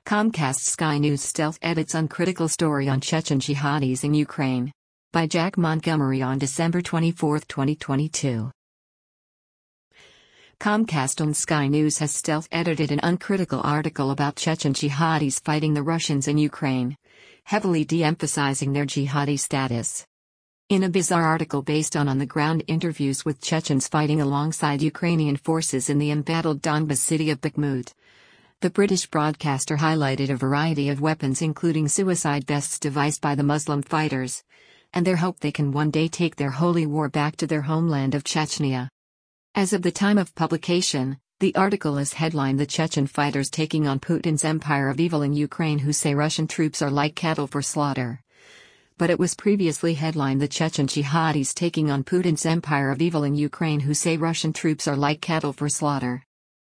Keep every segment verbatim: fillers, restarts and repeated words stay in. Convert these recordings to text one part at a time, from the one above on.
Comcast Sky News Stealth edits uncritical story on Chechen jihadis in Ukraine. By Jack Montgomery on December twenty-fourth, twenty twenty-two. Comcast on Sky News has stealth edited an uncritical article about Chechen jihadis fighting the Russians in Ukraine, heavily de-emphasizing their jihadi status. In a bizarre article based on on-the-ground interviews with Chechens fighting alongside Ukrainian forces in the embattled Donbas city of Bakhmut, the British broadcaster highlighted a variety of weapons including suicide vests devised by the Muslim fighters, and their hope they can one day take their holy war back to their homeland of Chechnya. As of the time of publication, the article is headlined "The Chechen Fighters Taking on Putin's Empire of Evil in Ukraine Who Say Russian Troops Are Like Cattle for Slaughter." But it was previously headlined "The Chechen Jihadis Taking on Putin's Empire of Evil in Ukraine Who Say Russian Troops Are Like Cattle for Slaughter."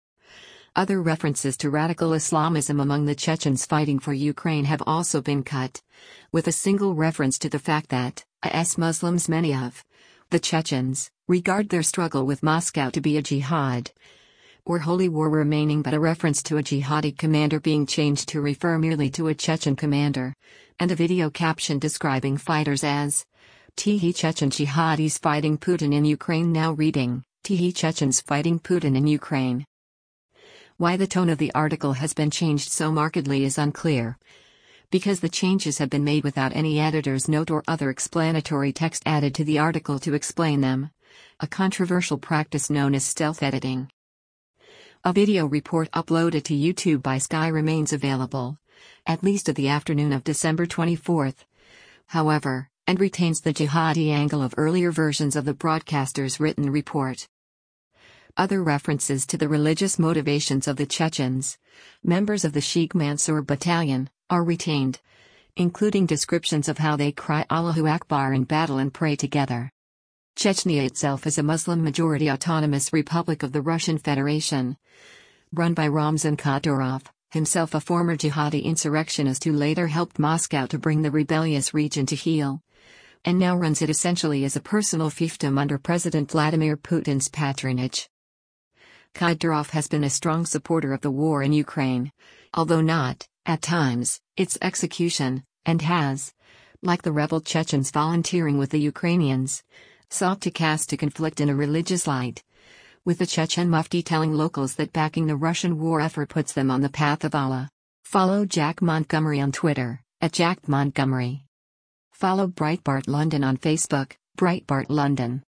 Other references to radical Islamism among the Chechens fighting for Ukraine have also been cut, with a single reference to the fact that, as Muslims many of the Chechens regard their struggle with Moscow to be a jihad, or holy war remaining, but a reference to a jihadi commander being changed to refer merely to a Chechen commander, and a video caption describing fighters as Tihi Chechen jihadis fighting Putin in Ukraine, now reading Tihi Chechens fighting Putin in Ukraine. Why the tone of the article has been changed so markedly is unclear, because the changes have been made without any editor's note or other explanatory text added to the article to explain them, a controversial practice known as stealth editing. A video report uploaded to YouTube by Sky remains available, at least at the afternoon of December twenty-fourth, however, and retains the jihadi angle of earlier versions of the broadcaster's written report. Other references to the religious motivations of the Chechens, members of the Sheikh Mansour battalion, are retained, including descriptions of how they cry Allahu Akbar in battle and pray together. Chechnya itself is a Muslim-majority autonomous republic of the Russian Federation, run by Ramzan Kadyrov, himself a former jihadi insurrectionist who later helped Moscow to bring the rebellious region to heel, and now runs it essentially as a personal fiefdom under President Vladimir Putin's patronage. Kadyrov has been a strong supporter of the war in Ukraine, although not, at times, its execution, and has, like the rebel Chechens volunteering with the Ukrainians, sought to cast the conflict in a religious light, with the Chechen Mufti telling locals that backing the Russian war effort puts them on the path of Allah. Follow Jack Montgomery on Twitter, at Jack Montgomery. Follow Breitbart London on Facebook, Breitbart London.